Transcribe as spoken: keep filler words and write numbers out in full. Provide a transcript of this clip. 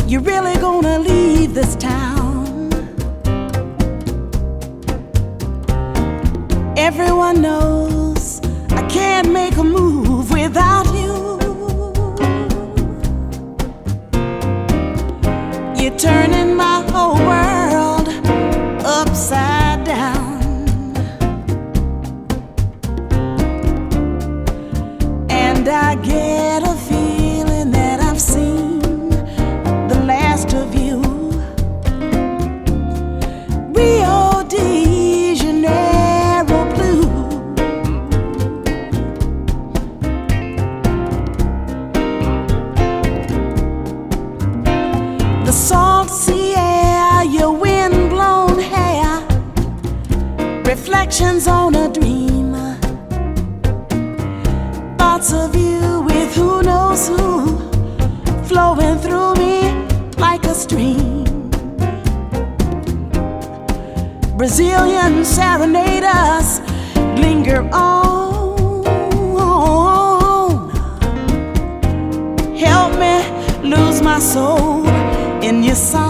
You really gonna leave this town? Everyone knows I can't make a move without you. You're turning my whole world upside down, and I get a feeling that I've seen the last of you. Rio de Janeiro blue. The salt sea air, your wind-blown hair, reflections on a dream, thoughts of you with who knows who flowing through me like a stream. Brazilian serenaders linger on. Help me lose my soul in your song.